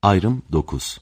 Ayrım 9.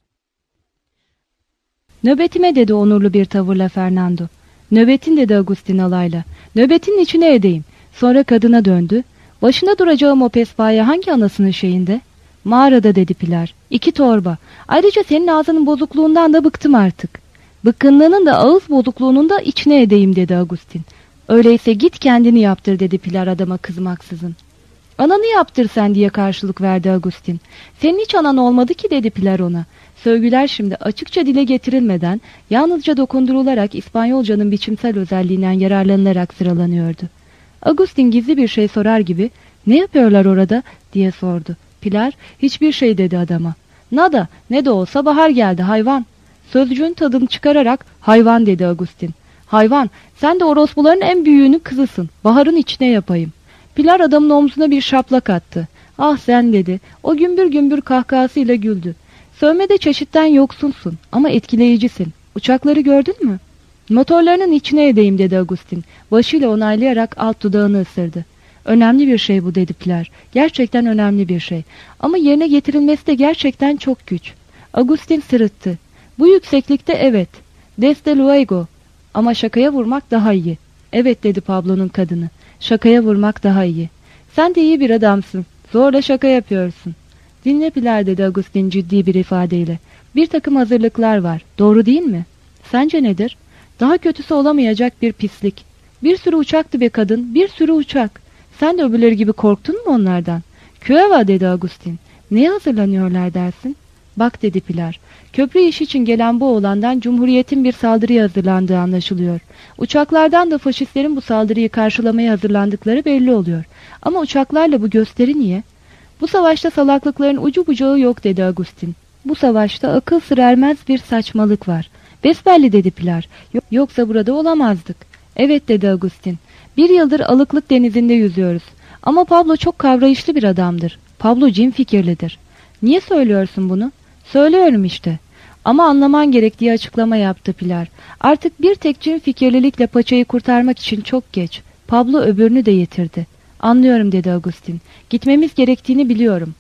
Nöbetime dedi onurlu bir tavırla Fernando. Nöbetin dedi Agustin alayla. Nöbetinin içine edeyim. Sonra kadına döndü. Başında duracağım o pespaya hangi anasının şeyinde? Mağarada dedi Pilar. 2 torba. Ayrıca senin ağzının bozukluğundan da bıktım artık. Bıkkınlığının da ağız bozukluğunun da içine edeyim dedi Agustin. Öyleyse git kendini yaptır dedi Pilar adama kızmaksızın. Ananı yaptır sen diye karşılık verdi Agustin. Senin hiç anan olmadı ki dedi Pilar ona. Sövgüler şimdi açıkça dile getirilmeden yalnızca dokundurularak İspanyolcanın biçimsel özelliğinden yararlanılarak sıralanıyordu. Agustin gizli bir şey sorar gibi ne yapıyorlar orada diye sordu. Pilar hiçbir şey dedi adama. Nada ne de olsa bahar geldi hayvan. Sözcüğün tadını çıkararak hayvan dedi Agustin. Hayvan sen de orospuların en büyüğünün kızısın. Baharın içine yapayım. Pilar adamın omzuna bir şaplak attı. Ah sen dedi. O gümbür gümbür kahkahasıyla güldü. Sövmede çeşitten yoksunsun ama etkileyicisin. Uçakları gördün mü? Motorlarının içine edeyim dedi Agustin. Başıyla onaylayarak alt dudağını ısırdı. Önemli bir şey bu dedi Pilar. Gerçekten önemli bir şey. Ama yerine getirilmesi de gerçekten çok güç. Agustin sırıttı. Bu yükseklikte evet. Desde luego. Ama şakaya vurmak daha iyi. Evet dedi Pablo'nun kadını. Şakaya vurmak daha iyi. Sen de iyi bir adamsın. Zorla şaka yapıyorsun. Dinle Pilar dedi Agustin ciddi bir ifadeyle. Bir takım hazırlıklar var. Doğru değil mi? Sence nedir? Daha kötüsü olamayacak bir pislik. Bir sürü uçaktı be kadın. Bir sürü uçak. Sen de öbürleri gibi korktun mu onlardan? Cueva dedi Agustin. Neye hazırlanıyorlar dersin? Bak dedi Pilar. Köprü işi için gelen bu oğlandan Cumhuriyet'in bir saldırıya hazırlandığı anlaşılıyor. Uçaklardan da faşistlerin bu saldırıyı karşılamaya hazırlandıkları belli oluyor. Ama uçaklarla bu gösteri niye? Bu savaşta salaklıkların ucu bucağı yok dedi Agustin. Bu savaşta akıl sır ermez bir saçmalık var. Besbelli dedi Pilar. Yoksa burada olamazdık. Evet dedi Agustin. 1 yıldır alıklık denizinde yüzüyoruz. Ama Pablo çok kavrayışlı bir adamdır. Pablo cin fikirlidir. Niye söylüyorsun bunu? Söylüyorum işte. Ama anlaman gerek diye açıklama yaptı Pilar. Artık bir tek cin fikirlilikle paçayı kurtarmak için çok geç. Pablo öbürünü de yitirdi. Anlıyorum dedi Agustin. Gitmemiz gerektiğini biliyorum.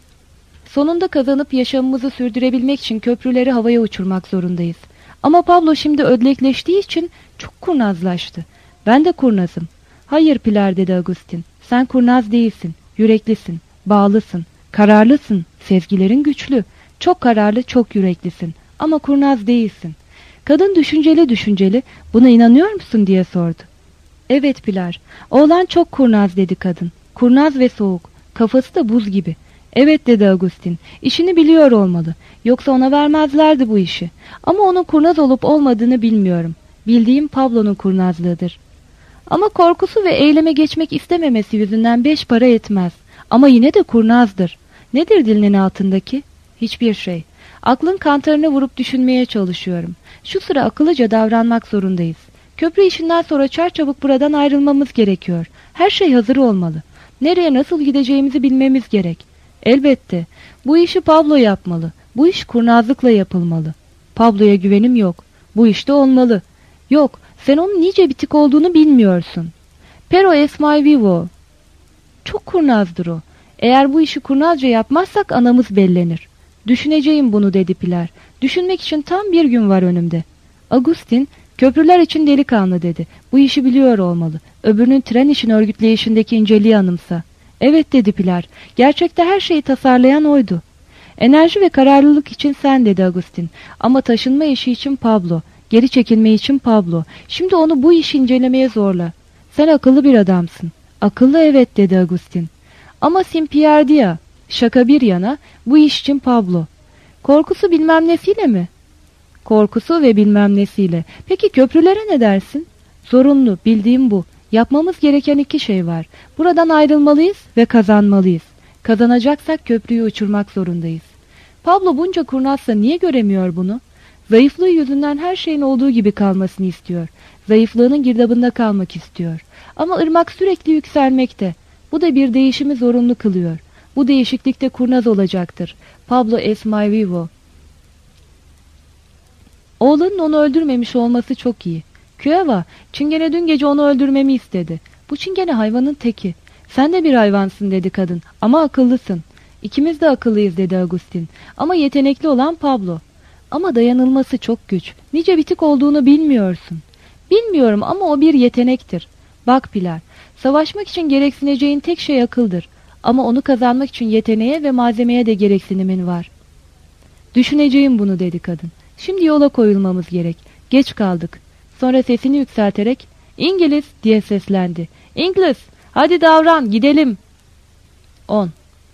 Sonunda kazanıp yaşamımızı sürdürebilmek için köprüleri havaya uçurmak zorundayız. Ama Pablo şimdi ödlekleştiği için çok kurnazlaştı. Ben de kurnazım. Hayır Pilar dedi Agustin. Sen kurnaz değilsin. Yüreklisin. Bağlısın. Kararlısın. Sezgilerin güçlü. Çok kararlı, çok yüreklisin. Ama kurnaz değilsin. Kadın düşünceli. Buna inanıyor musun diye sordu. Evet Pilar. Oğlan çok kurnaz dedi kadın. Kurnaz ve soğuk. Kafası da buz gibi. Evet dedi Agustin. İşini biliyor olmalı. Yoksa ona vermezlerdi bu işi. Ama onun kurnaz olup olmadığını bilmiyorum. Bildiğim Pablo'nun kurnazlığıdır. Ama korkusu ve eyleme geçmek istememesi yüzünden 5 para etmez. Ama yine de kurnazdır. Nedir dilinin altındaki? Hiçbir şey. Aklın kantarına vurup düşünmeye çalışıyorum. Şu sıra akıllıca davranmak zorundayız. Köprü işinden sonra çarçabuk buradan ayrılmamız gerekiyor. Her şey hazır olmalı. Nereye nasıl gideceğimizi bilmemiz gerek. Elbette. Bu işi Pablo yapmalı. Bu iş kurnazlıkla yapılmalı. Pablo'ya güvenim yok. Bu işte olmalı. Yok, sen onun nice bitik olduğunu bilmiyorsun. Pero es muy vivo. Çok kurnazdır o. Eğer bu işi kurnazca yapmazsak anamız bellenir. Düşüneceğim bunu dedi Pilar. Düşünmek için tam 1 gün var önümde. Agustin, köprüler için delikanlı dedi. Bu işi biliyor olmalı. Öbürünün tren işini örgütleyişindeki inceliği anımsa. Evet dedi Pilar. Gerçekte her şeyi tasarlayan oydu. Enerji ve kararlılık için sen dedi Agustin. Ama taşınma işi için Pablo. Geri çekilme için Pablo. Şimdi onu bu işi incelemeye zorla. Sen akıllı bir adamsın. Akıllı evet dedi Agustin. Ama Simpierdia. Şaka bir yana bu iş için Pablo. Korkusu bilmem nesiyle mi? Korkusu ve bilmem nesiyle. Peki köprülere ne dersin? Zorunlu, bildiğim bu. Yapmamız gereken 2 şey var. Buradan ayrılmalıyız ve kazanmalıyız. Kazanacaksak köprüyü uçurmak zorundayız. Pablo bunca kurnazsa niye göremiyor bunu? Zayıflığı yüzünden her şeyin olduğu gibi kalmasını istiyor. Zayıflığının girdabında kalmak istiyor. Ama ırmak sürekli yükselmekte. Bu da bir değişimi zorunlu kılıyor. Bu değişiklikte kurnaz olacaktır. Pablo es muy vivo. Oğlanın onu öldürmemiş olması çok iyi. Cueva, Çingene dün gece onu öldürmemi istedi. Bu Çingene hayvanın teki. Sen de bir hayvansın dedi kadın ama akıllısın. İkimiz de akıllıyız dedi Agustin. Ama yetenekli olan Pablo. Ama dayanılması çok güç. Nice bitik olduğunu bilmiyorsun. Bilmiyorum ama o bir yetenektir. Bak Pilar, savaşmak için gereksineceğin tek şey akıldır. Ama onu kazanmak için yeteneğe ve malzemeye de gereksinimin var. Düşüneceğim bunu dedi kadın. Şimdi yola koyulmamız gerek. Geç kaldık. Sonra sesini yükselterek İngiliz diye seslendi. İngiliz, hadi davran, gidelim. 10.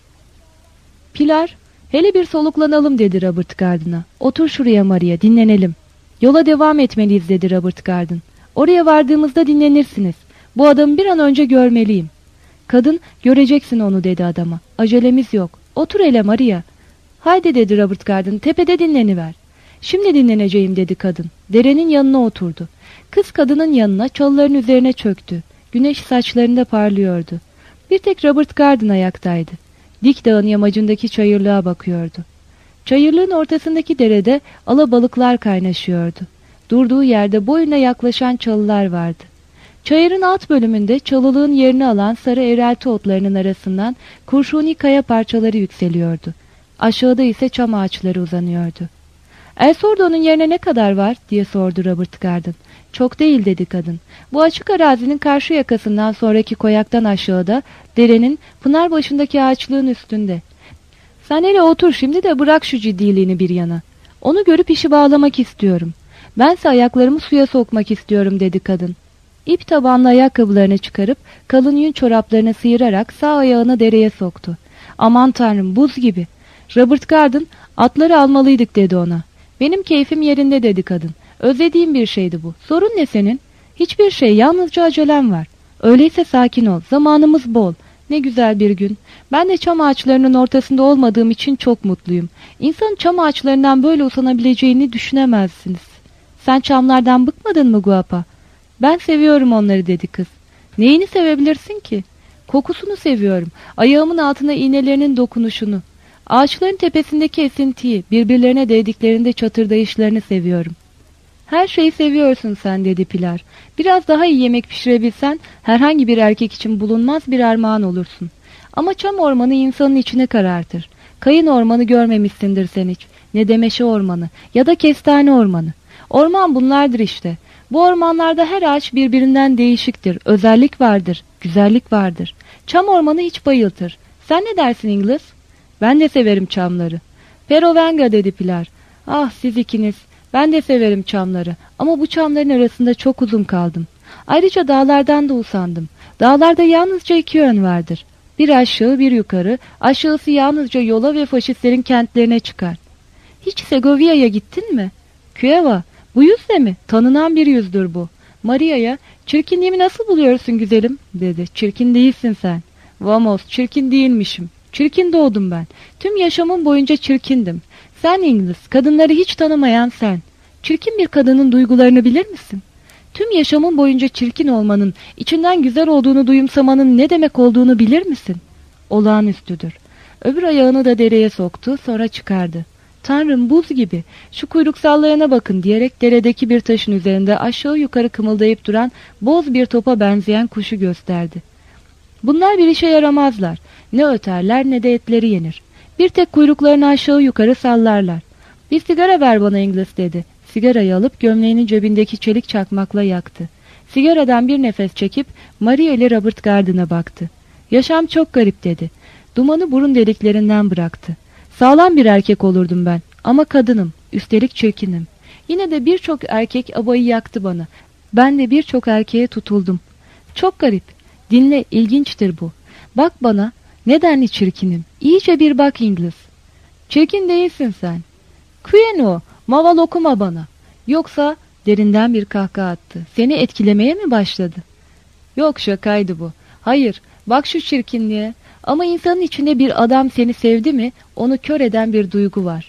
Pilar, hele bir soluklanalım dedi Robert Garden'a. Otur şuraya Maria, dinlenelim. Yola devam etmeliyiz dedi Robert Garden. Oraya vardığımızda dinlenirsiniz. Bu adamı bir an önce görmeliyim. Kadın, göreceksin onu dedi adama. Acelemiz yok. Otur hele Maria. Haydi dedi Robert Garden, tepede dinleniver. Şimdi dinleneceğim dedi kadın. Derenin yanına oturdu. Kız kadının yanına çalıların üzerine çöktü. Güneş saçlarında parlıyordu. Bir tek Robert Garden ayaktaydı. Dik dağın yamacındaki çayırlığa bakıyordu. Çayırlığın ortasındaki derede alabalıklar kaynaşıyordu. Durduğu yerde boyuna yaklaşan çalılar vardı. Çayırın alt bölümünde çalılığın yerini alan sarı eğrelti otlarının arasından kurşuni kaya parçaları yükseliyordu. Aşağıda ise çam ağaçları uzanıyordu. El Sordo'nun yerine ne kadar var diye sordu Robert Garden. Çok değil dedi kadın. Bu açık arazinin karşı yakasından sonraki koyaktan aşağıda, derenin pınar başındaki ağaçlığın üstünde. Sen hele otur şimdi de bırak şu ciddiliğini bir yana. Onu görüp işi bağlamak istiyorum. Bense ayaklarımı suya sokmak istiyorum dedi kadın. İp tabanlı ayakkabılarını çıkarıp kalın yün çoraplarını sıyırarak sağ ayağını dereye soktu. Aman tanrım, buz gibi. Robert Garden, atları almalıydık dedi ona. Benim keyfim yerinde dedi kadın. Özlediğim bir şeydi bu. Sorun ne senin? Hiçbir şey, yalnızca acelem var. Öyleyse sakin ol, zamanımız bol. Ne güzel bir gün. Ben de çam ağaçlarının ortasında olmadığım için çok mutluyum. İnsanın çam ağaçlarından böyle usanabileceğini düşünemezsiniz. Sen çamlardan bıkmadın mı Guapa? Ben seviyorum onları dedi kız. Neyini sevebilirsin ki? Kokusunu seviyorum. Ayağımın altına iğnelerinin dokunuşunu. Ağaçların tepesindeki esintiyi, birbirlerine değdiklerinde çatırdayışlarını seviyorum. Her şeyi seviyorsun sen dedi Pilar. Biraz daha iyi yemek pişirebilsen herhangi bir erkek için bulunmaz bir armağan olursun. Ama çam ormanı insanın içine karartır. Kayın ormanı görmemişsindir sen hiç. Ne de meşe ormanı ya da kestane ormanı. Orman bunlardır işte. Bu ormanlarda her ağaç birbirinden değişiktir. Özellik vardır, güzellik vardır. Çam ormanı hiç bayıltır. Sen ne dersin İngiliz? Ben de severim çamları. Pero venga dedi Pilar. Ah siz ikiniz. Ben de severim çamları. Ama bu çamların arasında çok uzun kaldım. Ayrıca dağlardan da usandım. Dağlarda yalnızca iki yön vardır. Bir aşağı bir yukarı. Aşağısı yalnızca yola ve faşistlerin kentlerine çıkar. Hiç Segovia'ya gittin mi? Cueva. Bu yüzle mi? Tanınan bir yüzdür bu. Maria'ya, çirkinliğimi nasıl buluyorsun güzelim? Dedi. Çirkin değilsin sen. Vamos, çirkin değilmişim. Çirkin doğdum ben. Tüm yaşamım boyunca çirkindim. Sen İngiliz, kadınları hiç tanımayan sen. Çirkin bir kadının duygularını bilir misin? Tüm yaşamın boyunca çirkin olmanın, içinden güzel olduğunu duyumsamanın ne demek olduğunu bilir misin? Olağanüstüdür. Öbür ayağını da dereye soktu, sonra çıkardı. Tanrım buz gibi, şu kuyruk sallayana bakın diyerek deredeki bir taşın üzerinde aşağı yukarı kımıldayıp duran boz bir topa benzeyen kuşu gösterdi. Bunlar bir işe yaramazlar. Ne öterler ne de etleri yenir. Bir tek kuyruklarını aşağı yukarı sallarlar. Bir sigara ver bana İngiliz dedi. Sigarayı alıp gömleğinin cebindeki çelik çakmakla yaktı. Sigaradan bir nefes çekip Maria ile Robert Garden'a baktı. Yaşam çok garip dedi. Dumanı burun deliklerinden bıraktı. Sağlam bir erkek olurdum ben ama kadınım, üstelik çirkinim. Yine de birçok erkek abayı yaktı bana. Ben de birçok erkeğe tutuldum. Çok garip. Dinle, ilginçtir bu. Bak bana, nedenli çirkinim. İyice bir bak İngiliz. Çirkin değilsin sen. Queno, maval okuma bana. Yoksa derinden bir kahkaha attı. Seni etkilemeye mi başladı? Yok, şakaydı bu. Hayır, bak şu çirkinliğe. Ama insanın içinde bir adam seni sevdi mi, onu kör eden bir duygu var.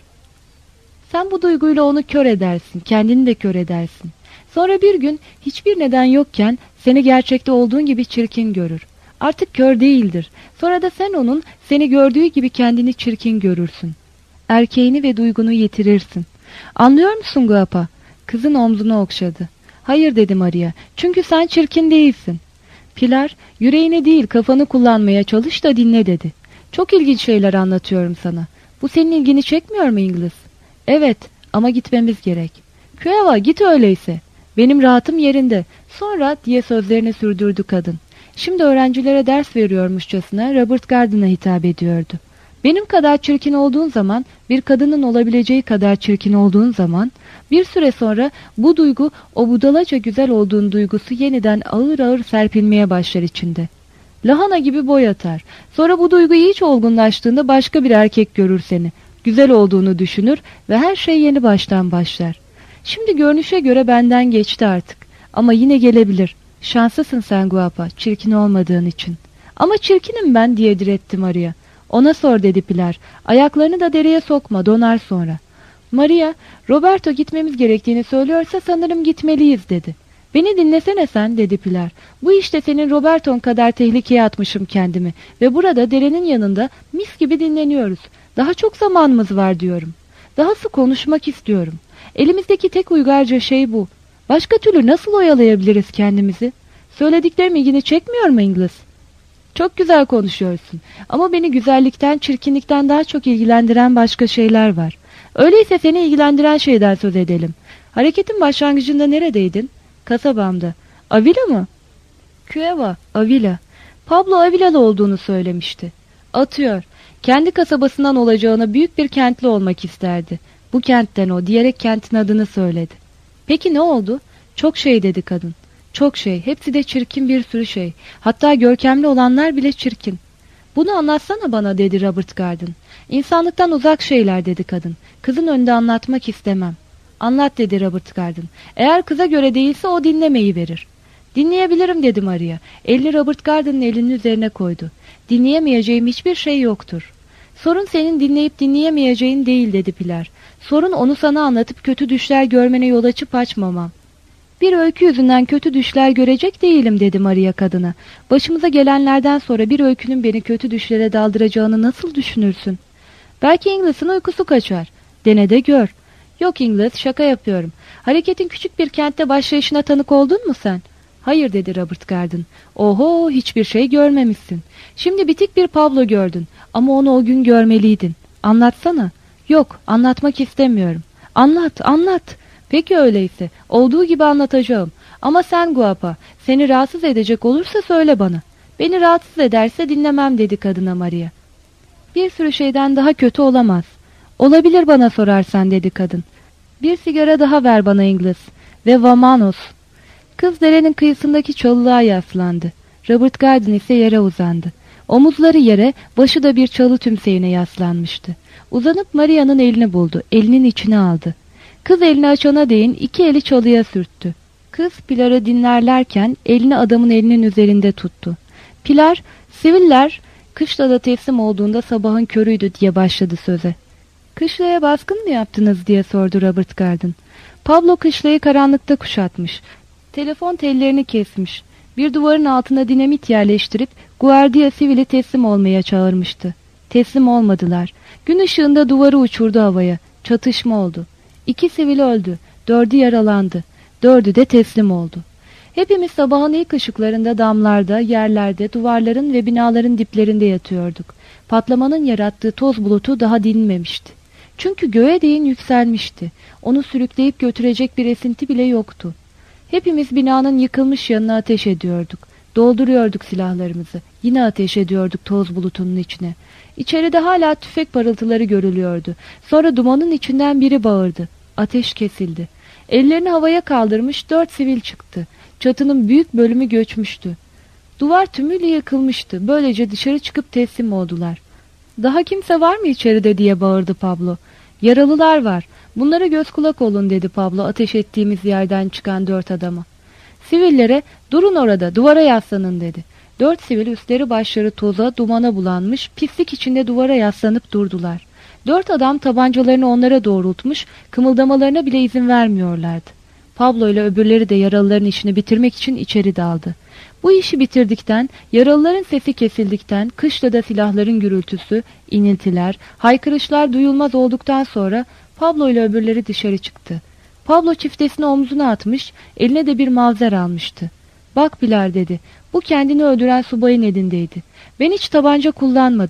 Sen bu duyguyla onu kör edersin, kendini de kör edersin. Sonra bir gün hiçbir neden yokken seni gerçekte olduğun gibi çirkin görür. Artık kör değildir. Sonra da sen onun seni gördüğü gibi kendini çirkin görürsün. Erkeğini ve duygunu yitirirsin. Anlıyor musun Guapa? Kızın omzunu okşadı. Hayır dedi Maria. Çünkü sen çirkin değilsin. Pilar, yüreğini değil kafanı kullanmaya çalış da dinle dedi. Çok ilginç şeyler anlatıyorum sana. Bu senin ilgini çekmiyor mu İngiliz? Evet, ama gitmemiz gerek. Küeva, git öyleyse. Benim rahatım yerinde. Sonra diye sözlerini sürdürdü kadın. Şimdi öğrencilere ders veriyormuşçasına Robert Garden'a hitap ediyordu. Benim kadar çirkin olduğun zaman, bir kadının olabileceği kadar çirkin olduğun zaman, bir süre sonra bu duygu, o budalaca güzel olduğun duygusu yeniden ağır ağır serpilmeye başlar içinde. Lahana gibi boy atar. Sonra bu duygu hiç olgunlaştığında başka bir erkek görür seni. Güzel olduğunu düşünür ve her şey yeni baştan başlar. Şimdi görünüşe göre benden geçti artık. Ama yine gelebilir. Şanslısın sen Guapa, çirkin olmadığın için. Ama çirkinim ben diye diretti Maria. Ona sor dedi Pilar. Ayaklarını da dereye sokma, donar sonra. Maria, Roberto gitmemiz gerektiğini söylüyorsa sanırım gitmeliyiz dedi. Beni dinlesene sen dedi Pilar. Bu işte senin Roberto'n kadar tehlikeye atmışım kendimi ve burada derenin yanında mis gibi dinleniyoruz. Daha çok zamanımız var diyorum. Dahası konuşmak istiyorum. Elimizdeki tek uygarca şey bu. Başka türlü nasıl oyalayabiliriz kendimizi? Söylediklerim ilgini çekmiyor mu İngiliz? Çok güzel konuşuyorsun ama beni güzellikten, çirkinlikten daha çok ilgilendiren başka şeyler var. Öyleyse seni ilgilendiren şeyden söz edelim. Hareketin başlangıcında neredeydin? Kasabamda. Avila mı? Cueva, Avila. Pablo Avilalı olduğunu söylemişti. Atıyor. Kendi kasabasından olacağına büyük bir kentli olmak isterdi. Bu kentten o diyerek kentin adını söyledi. Peki ne oldu? Çok şey dedi kadın. Çok şey. Hepsi de çirkin bir sürü şey. Hatta görkemli olanlar bile çirkin. Bunu anlatsana bana dedi Robert Garden. İnsanlıktan uzak şeyler dedi kadın. Kızın önünde anlatmak istemem. Anlat dedi Robert Garden. Eğer kıza göre değilse o dinlemeyi verir. Dinleyebilirim dedi Maria. Elini Robert Garden'ın elinin üzerine koydu. Dinleyemeyeceğim hiçbir şey yoktur. Sorun senin dinleyip dinleyemeyeceğin değil dedi Pilar. Sorun onu sana anlatıp kötü düşler görmene yol açıp açmamam. Bir öykü yüzünden kötü düşler görecek değilim dedi Maria kadına. Başımıza gelenlerden sonra bir öykünün beni kötü düşlere daldıracağını nasıl düşünürsün? Belki İngiliz'in uykusu kaçar. Dene de gör. Yok İngiliz, şaka yapıyorum. Hareketin küçük bir kentte başlayışına tanık oldun mu sen? Hayır dedi Robert Garden. Oho, hiçbir şey görmemişsin. Şimdi bitik bir Pablo gördün ama onu o gün görmeliydin. Anlatsana. Yok, anlatmak istemiyorum. Anlat, anlat. Peki öyleyse, olduğu gibi anlatacağım. Ama sen Guapa, seni rahatsız edecek olursa söyle bana. Beni rahatsız ederse dinlemem dedi kadına Maria. Bir sürü şeyden daha kötü olamaz. Olabilir bana sorarsan dedi kadın. Bir sigara daha ver bana İngiliz. Ve vamanos. Kız derenin kıyısındaki çalılığa yaslandı. Robert Garden ise yere uzandı. Omuzları yere, başı da bir çalı tümseyine yaslanmıştı. Uzanıp Maria'nın elini buldu. Elinin içine aldı. Kız elini açana değin iki eli çalıya sürttü. Kız Pilar'ı dinlerlerken elini adamın elinin üzerinde tuttu. Pilar, siviller kışlada teslim olduğunda sabahın körüydü diye başladı söze. Kışlaya baskın mı yaptınız diye sordu Robert Garden. Pablo kışlayı karanlıkta kuşatmış. Telefon tellerini kesmiş. Bir duvarın altına dinamit yerleştirip Guardia Civil'i teslim olmaya çağırmıştı. Teslim olmadılar. Gün ışığında duvarı uçurdu havaya. Çatışma oldu. 2 sivil öldü. 4'ü yaralandı. 4'ü de teslim oldu. Hepimiz sabahın ilk ışıklarında damlarda, yerlerde, duvarların ve binaların diplerinde yatıyorduk. Patlamanın yarattığı toz bulutu daha dinmemişti. Çünkü göğe değin yükselmişti. Onu sürükleyip götürecek bir esinti bile yoktu. Hepimiz binanın yıkılmış yanına ateş ediyorduk. Dolduruyorduk silahlarımızı. Yine ateş ediyorduk toz bulutunun içine. İçeride hala tüfek parıltıları görülüyordu. Sonra dumanın içinden biri bağırdı. Ateş kesildi. Ellerini havaya kaldırmış 4 sivil çıktı. Çatının büyük bölümü göçmüştü. Duvar tümüyle yıkılmıştı. Böylece dışarı çıkıp teslim oldular. Daha kimse var mı içeride diye bağırdı Pablo. Yaralılar var. Bunlara göz kulak olun dedi Pablo ateş ettiğimiz yerden çıkan 4 adama. Sivillere durun orada duvara yaslanın dedi. 4 sivil üstleri başları toza dumana bulanmış pislik içinde duvara yaslanıp durdular. 4 adam tabancalarını onlara doğrultmuş kımıldamalarına bile izin vermiyorlardı. Pablo ile öbürleri de yaralıların işini bitirmek için içeri daldı. Bu işi bitirdikten, yaralıların sesi kesildikten, kışlada silahların gürültüsü, iniltiler, haykırışlar duyulmaz olduktan sonra Pablo ile öbürleri dışarı çıktı. Pablo çiftesini omzuna atmış, eline de bir mavzer almıştı. Bak Pilar dedi, bu kendini öldüren subayın elindeydi. Ben hiç tabanca kullanmadım.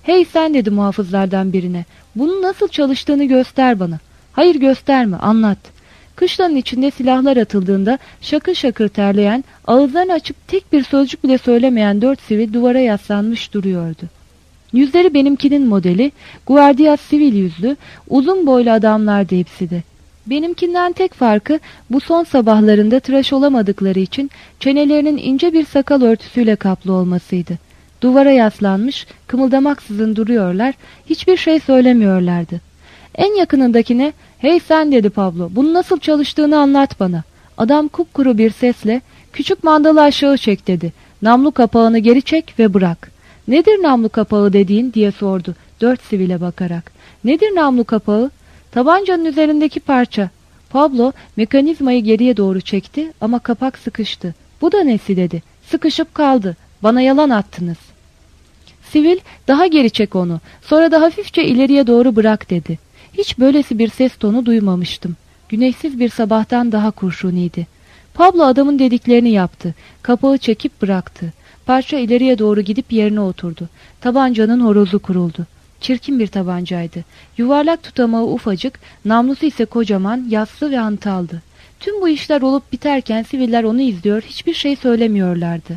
"Hey sen," dedi muhafızlardan birine, "bunun nasıl çalıştığını göster bana." "Hayır, gösterme, anlat." Kışlanın içinde silahlar atıldığında şakır şakır terleyen, ağızlarını açıp tek bir sözcük bile söylemeyen 4 sivil duvara yaslanmış duruyordu. Yüzleri benimkinin modeli, guardias sivil yüzlü, uzun boylu adamlardı hepsi de. Benimkinden tek farkı bu son sabahlarında tıraş olamadıkları için çenelerinin ince bir sakal örtüsüyle kaplı olmasıydı. Duvara yaslanmış, kımıldamaksızın duruyorlar, hiçbir şey söylemiyorlardı. En yakınındakine, "Hey sen," dedi Pablo, "bunun nasıl çalıştığını anlat bana." Adam kupkuru bir sesle, "Küçük mandalı aşağı çek," dedi. "Namlu kapağını geri çek ve bırak." "Nedir namlu kapağı dediğin?" diye sordu 4 sivile bakarak. "Nedir namlu kapağı?" "Tabancanın üzerindeki parça." Pablo mekanizmayı geriye doğru çekti ama kapak sıkıştı. "Bu da nesi?" dedi. "Sıkışıp kaldı. Bana yalan attınız." Sivil, "Daha geri çek onu. Sonra da hafifçe ileriye doğru bırak," dedi. Hiç böylesi bir ses tonu duymamıştım. Güneşsiz bir sabahtan daha kurşuniydi. Pablo adamın dediklerini yaptı. Kapağı çekip bıraktı. Parça ileriye doğru gidip yerine oturdu. Tabancanın horozu kuruldu. Çirkin bir tabancaydı. Yuvarlak tutamağı ufacık, namlusu ise kocaman, yassı ve hantaldı. Tüm bu işler olup biterken siviller onu izliyor, hiçbir şey söylemiyorlardı.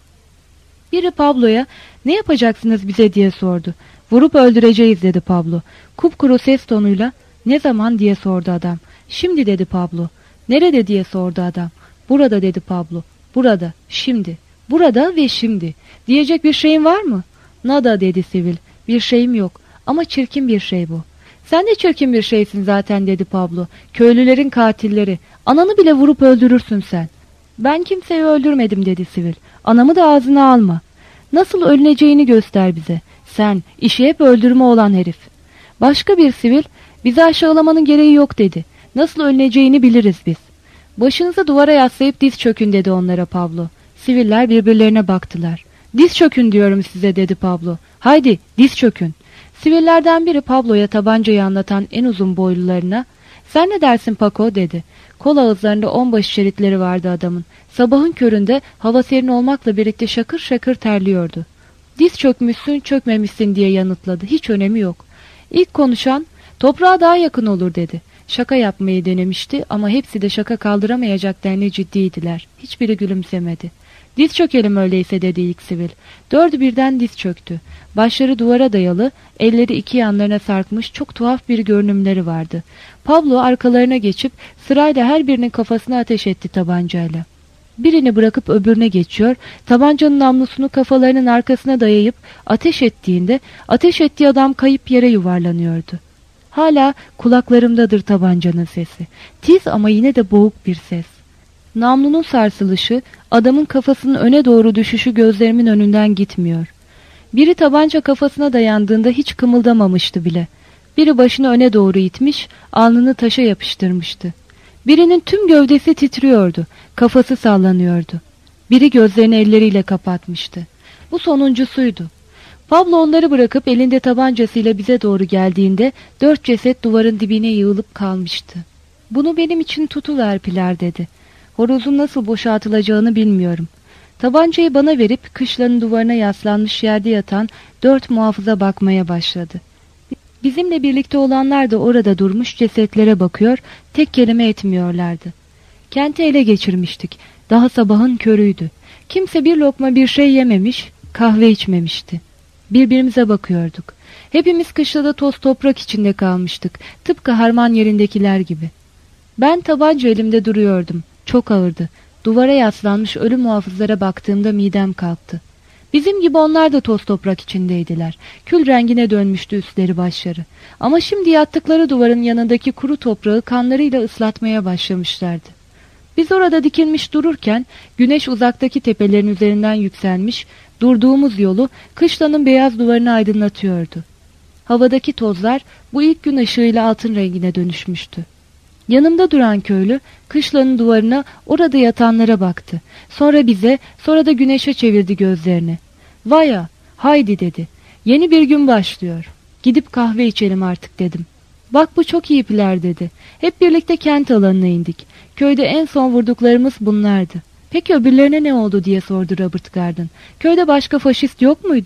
Biri Pablo'ya, "Ne yapacaksınız bize?" diye sordu. "Vurup öldüreceğiz," dedi Pablo. Kupkuru ses tonuyla, "Ne zaman?" diye sordu adam. "Şimdi," dedi Pablo. "Nerede?" diye sordu adam. "Burada," dedi Pablo. "Burada, şimdi. Burada ve şimdi. Diyecek bir şeyin var mı?" "Nada," dedi sivil. "Bir şeyim yok. Ama çirkin bir şey bu." "Sen de çirkin bir şeysin zaten," dedi Pablo. "Köylülerin katilleri. Ananı bile vurup öldürürsün sen." "Ben kimseyi öldürmedim," dedi sivil. "Anamı da ağzına alma." "Nasıl ölüneceğini göster bize. Sen, işi hep öldürme olan herif." Başka bir sivil, "Bizi aşağılamanın gereği yok," dedi. "Nasıl ölüneceğini biliriz biz." "Başınızı duvara yaslayıp diz çökün," dedi onlara Pablo. Siviller birbirlerine baktılar. "Diz çökün diyorum size," dedi Pablo. "Haydi, diz çökün." Sivillerden biri Pablo'ya tabancayı anlatan en uzun boylularına, "Sen ne dersin Paco?" dedi. Kol ağızlarında onbaşı şeritleri vardı adamın. Sabahın köründe hava serin olmakla birlikte şakır şakır terliyordu. "Diz çökmüşsün, çökmemişsin," diye yanıtladı. "Hiç önemi yok." İlk konuşan, "Toprağa daha yakın olur," dedi. Şaka yapmayı denemişti ama hepsi de şaka kaldıramayacak denli ciddiydiler. Hiçbiri gülümsemedi. "Diz çökelim öyleyse," dedi ilk sivil. Dördü birden diz çöktü. Başları duvara dayalı, elleri iki yanlarına sarkmış çok tuhaf bir görünümleri vardı. Pablo arkalarına geçip sırayla her birinin kafasına ateş etti tabancayla. Birini bırakıp öbürüne geçiyor, tabancanın namlusunu kafalarının arkasına dayayıp ateş ettiğinde ateş ettiği adam kayıp yere yuvarlanıyordu. Hala kulaklarımdadır tabancanın sesi. Tiz ama yine de boğuk bir ses. Namlunun sarsılışı, adamın kafasının öne doğru düşüşü gözlerimin önünden gitmiyor. Biri tabanca kafasına dayandığında hiç kımıldamamıştı bile. Biri başını öne doğru itmiş, alnını taşa yapıştırmıştı. Birinin tüm gövdesi titriyordu, kafası sallanıyordu. Biri gözlerini elleriyle kapatmıştı. Bu sonuncusuydu. Pablo onları bırakıp elinde tabancasıyla bize doğru geldiğinde 4 ceset duvarın dibine yığılıp kalmıştı. "Bunu benim için tutuver Pilar," dedi. "Horozun nasıl boşaltılacağını bilmiyorum." Tabancayı bana verip kışlanın duvarına yaslanmış yerde yatan 4 muhafıza bakmaya başladı. Bizimle birlikte olanlar da orada durmuş cesetlere bakıyor, tek kelime etmiyorlardı. Kenti ele geçirmiştik. Daha sabahın körüydü. Kimse bir lokma bir şey yememiş, kahve içmemişti. Birbirimize bakıyorduk. Hepimiz kışlada toz toprak içinde kalmıştık, tıpkı harman yerindekiler gibi. Ben tabanca elimde duruyordum. Çok ağırdı. Duvara yaslanmış ölü muhafızlara baktığımda midem kalktı. Bizim gibi onlar da toz toprak içindeydiler. Kül rengine dönmüştü üstleri başları. Ama şimdi yattıkları duvarın yanındaki kuru toprağı kanlarıyla ıslatmaya başlamışlardı. Biz orada dikilmiş dururken güneş uzaktaki tepelerin üzerinden yükselmiş, durduğumuz yolu kışlanın beyaz duvarını aydınlatıyordu. Havadaki tozlar bu ilk gün ışığıyla altın rengine dönüşmüştü. Yanımda duran köylü kışlanın duvarına, orada yatanlara baktı. Sonra bize, sonra da güneşe çevirdi gözlerini. "Vaya, haydi," dedi. "Yeni bir gün başlıyor. Gidip kahve içelim artık," dedim. "Bak bu çok iyi Pilar," dedi. Hep birlikte kent alanına indik. Köyde en son vurduklarımız bunlardı. "Peki öbürlerine ne oldu?" diye sordu Robert Garden. "Köyde başka faşist yok muydu?"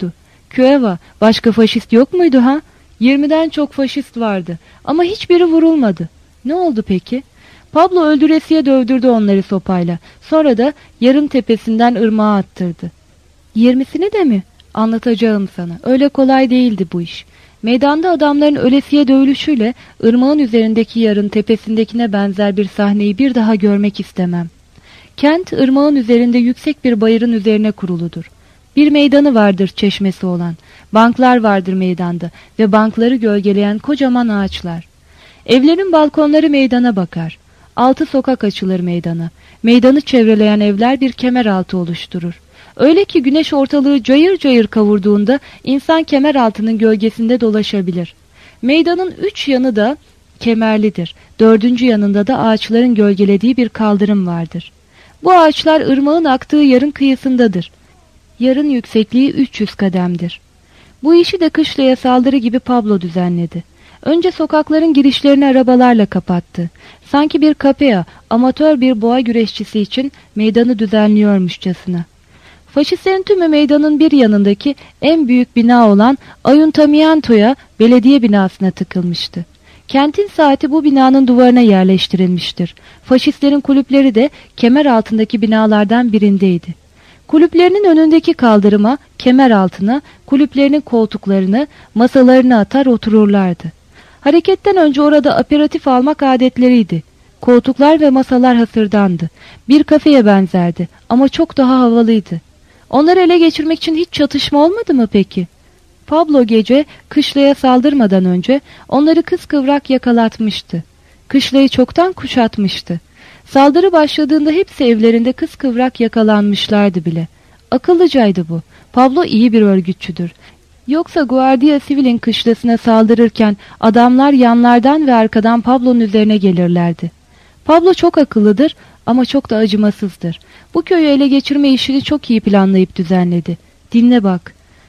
Cueva, başka faşist yok muydu ha? 20'den çok faşist vardı ama hiçbiri vurulmadı. Ne oldu peki? Pablo öldüresiye dövdürdü onları sopayla. Sonra da yarın tepesinden ırmağa attırdı. 20'sini de mi? Anlatacağım sana. Öyle kolay değildi bu iş. Meydanda adamların ölesiye dövülüşüyle ırmağın üzerindeki yarın tepesindekine benzer bir sahneyi bir daha görmek istemem. Kent ırmağın üzerinde yüksek bir bayırın üzerine kuruludur. Bir meydanı vardır çeşmesi olan. Banklar vardır meydanda ve bankları gölgeleyen kocaman ağaçlar. Evlerin balkonları meydana bakar. 6 sokak açılır meydana. Meydanı çevreleyen evler bir kemer altı oluşturur. Öyle ki güneş ortalığı cayır cayır kavurduğunda insan kemer altının gölgesinde dolaşabilir. Meydanın 3 yanı da kemerlidir. 4. yanında da ağaçların gölgelediği bir kaldırım vardır. Bu ağaçlar ırmağın aktığı yarın kıyısındadır. Yarın yüksekliği 300 kademdir. Bu işi de kışlaya saldırı gibi Pablo düzenledi. Önce sokakların girişlerini arabalarla kapattı. Sanki bir kapea, amatör bir boğa güreşçisi için meydanı düzenliyormuşçasına. Faşistlerin tümü meydanın bir yanındaki en büyük bina olan Ayuntamiento'ya, belediye binasına tıkılmıştı. Kentin saati bu binanın duvarına yerleştirilmiştir. Faşistlerin kulüpleri de kemer altındaki binalardan birindeydi. Kulüplerinin önündeki kaldırıma, kemer altına, kulüplerinin koltuklarını, masalarını atar otururlardı. Hareketten önce orada aperatif almak adetleriydi. Koltuklar ve masalar hasırdandı. Bir kafeye benzerdi ama çok daha havalıydı. Onları ele geçirmek için hiç çatışma olmadı mı peki? Pablo gece kışlaya saldırmadan önce onları kıskıvrak yakalatmıştı. Kışlayı çoktan kuşatmıştı. Saldırı başladığında hepsi evlerinde kıskıvrak yakalanmışlardı bile. Akıllıcaydı bu. Pablo iyi bir örgütçüdür. Yoksa Guardia Civil'in kışlasına saldırırken adamlar yanlardan ve arkadan Pablo'nun üzerine gelirlerdi. Pablo çok akıllıdır ama çok da acımasızdır. Bu köyü ele geçirme işini çok iyi planlayıp düzenledi. Dinle bak.